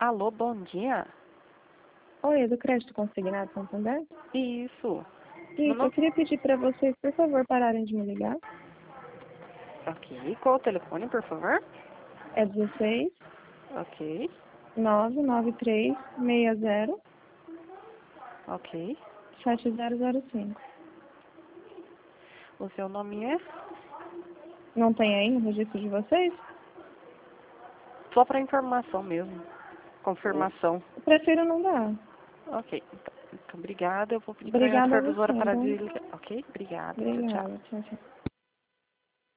Alô, bom dia. Oi, é do Crédito Consignado Santander? Isso. Isso, eu queria pedir para vocês, por favor, pararem de me ligar. Ok. Qual o telefone, por favor? É 16 Ok. 993 60 Ok. 7005. O seu nome é? Não tem aí no registro de vocês? Só para informação mesmo. Confirmação. Eu prefiro não dar. Ok. Então, obrigada. Eu vou pedir para a Obrigada a supervisora você, parar tá? de ligar. Ok? Obrigada. Tchau, tchau. Obrigada, tchau, tchau.